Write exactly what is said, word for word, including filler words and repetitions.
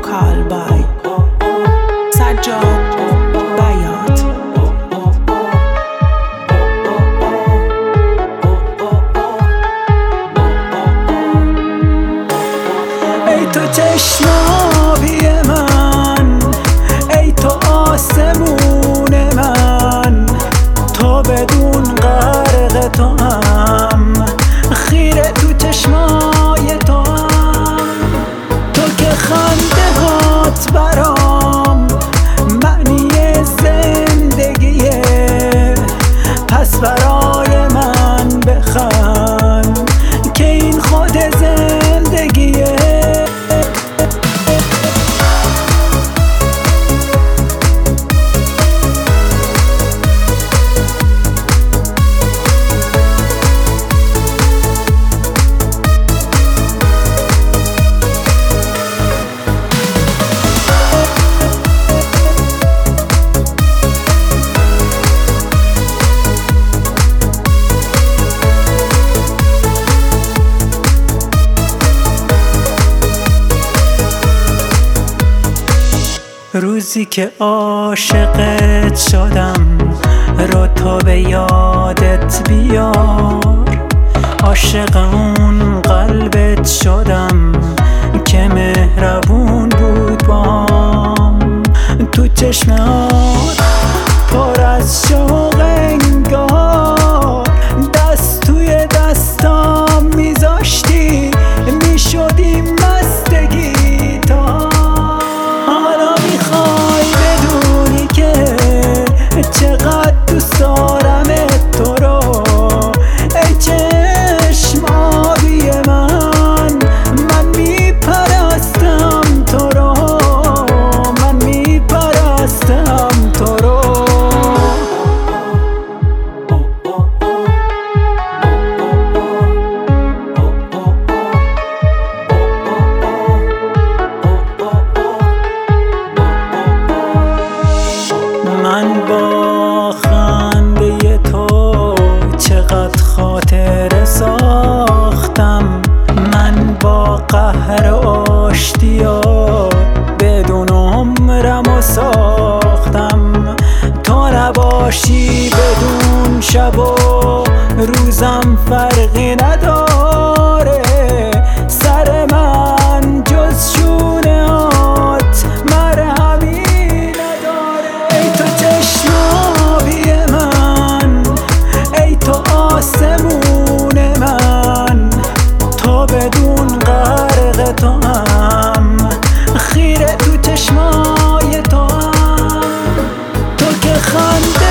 vocal by Sajjad Bayat. ای تو چشم آبی من، ای تو آسمون من، تو بدون غرق تو هم، خیره تو چشمای تو هم. تو که خنده هات برام معنی زندگیه، پس برای من بخند که این خود زندگیه. روزی که عاشقت شدم رو تو به یادت بیار، عاشق اون قلبت شدم که مهربون بود بام. تو چشمات پر از شوق انگار، دست توی دستام میذاشتی میشدی مستگی تا. چقدر دوست دارمت تو رو، ای چشم آبی من، من میپرستم تو رو، من میپرستم تو رو. من با خنده تو چقدر خاطره ساختم، من با قهر آشتیات بدون عمرمو ساختم. تو نباشی بدون شب و روزم فرقی نداره، سر من جز شونهات مرهمی نداره. ای تو چشم آبی من، ای تو آسمون من، تو بدون غرق تو هم، خیره تو چشمای تو هم. تو که خنده